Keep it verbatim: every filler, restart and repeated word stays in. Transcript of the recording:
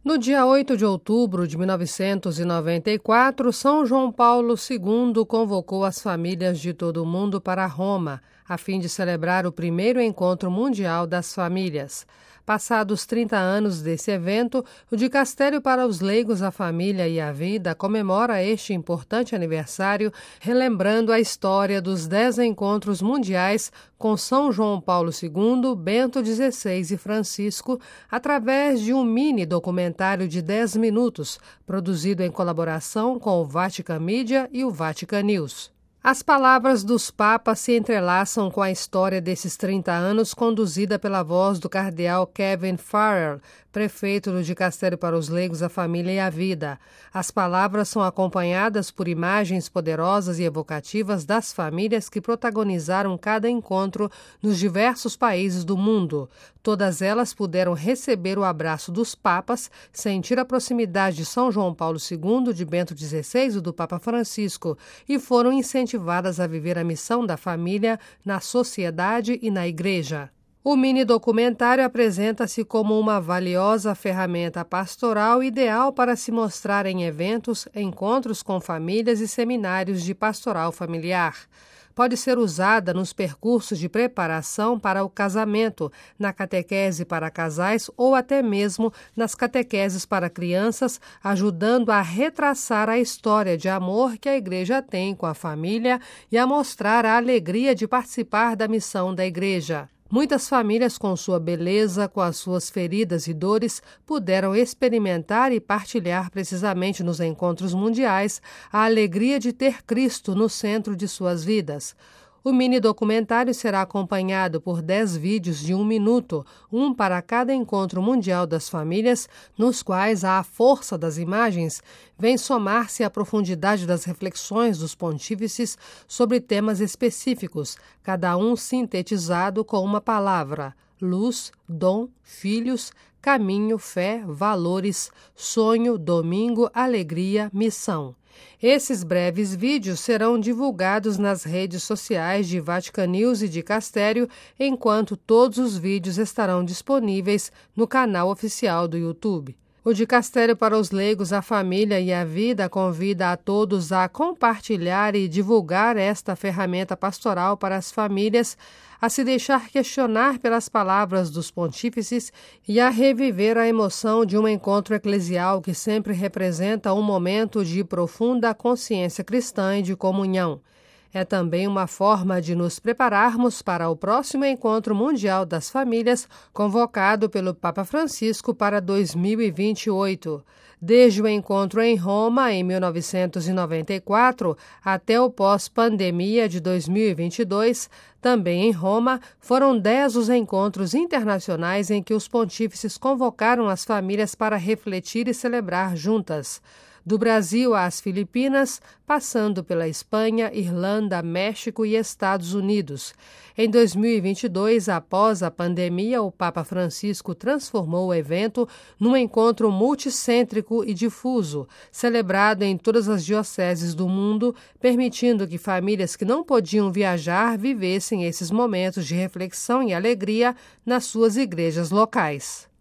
No dia oito de outubro de mil novecentos e noventa e quatro, São João Paulo segundo convocou as famílias de todo o mundo para Roma, a fim de celebrar o primeiro encontro mundial das famílias. Passados trinta anos desse evento, o Dicastério para os Leigos, a Família e a Vida comemora este importante aniversário, relembrando a história dos dez encontros mundiais com São João Paulo segundo, Bento dezesseis e Francisco, através de um mini documentário de dez minutos, produzido em colaboração com o Vatican Media e o Vatican News. As palavras dos papas se entrelaçam com a história desses trinta anos, conduzida pela voz do cardeal Kevin Farrell, prefeito do Dicastério para os Leigos, a Família e a Vida. As palavras são acompanhadas por imagens poderosas e evocativas das famílias que protagonizaram cada encontro nos diversos países do mundo. Todas elas puderam receber o abraço dos papas, sentir a proximidade de São João Paulo segundo, de Bento dezesseis e do Papa Francisco, e foram incentivadas a viver a missão da família na sociedade e na igreja. O mini-documentário apresenta-se como uma valiosa ferramenta pastoral ideal para se mostrar em eventos, encontros com famílias e seminários de pastoral familiar. Pode ser usada nos percursos de preparação para o casamento, na catequese para casais ou até mesmo nas catequeses para crianças, ajudando a retraçar a história de amor que a Igreja tem com a família e a mostrar a alegria de participar da missão da Igreja. Muitas famílias, com sua beleza, com as suas feridas e dores, puderam experimentar e partilhar precisamente nos encontros mundiais a alegria de ter Cristo no centro de suas vidas. O mini-documentário será acompanhado por dez vídeos de um minuto, um para cada encontro mundial das famílias, nos quais a força das imagens vem somar-se à profundidade das reflexões dos pontífices sobre temas específicos, cada um sintetizado com uma palavra: luz, dom, filhos, caminho, fé, valores, sonho, domingo, alegria, missão. Esses breves vídeos serão divulgados nas redes sociais de Vatican News e Dicastério, enquanto todos os vídeos estarão disponíveis no canal oficial do YouTube. O Dicastério para os Leigos, a Família e a Vida convida a todos a compartilhar e divulgar esta ferramenta pastoral para as famílias, a se deixar questionar pelas palavras dos pontífices e a reviver a emoção de um encontro eclesial que sempre representa um momento de profunda consciência cristã e de comunhão. É também uma forma de nos prepararmos para o próximo Encontro Mundial das Famílias, convocado pelo Papa Francisco para dois mil e vinte e oito. Desde o encontro em Roma, em mil novecentos e noventa e quatro, até o pós-pandemia de dois mil e vinte e dois, também em Roma, foram dez os encontros internacionais em que os pontífices convocaram as famílias para refletir e celebrar juntas. Do Brasil às Filipinas, passando pela Espanha, Irlanda, México e Estados Unidos. Em dois mil e vinte e dois, após a pandemia, o Papa Francisco transformou o evento num encontro multicêntrico e difuso, celebrado em todas as dioceses do mundo, permitindo que famílias que não podiam viajar vivessem esses momentos de reflexão e alegria nas suas igrejas locais.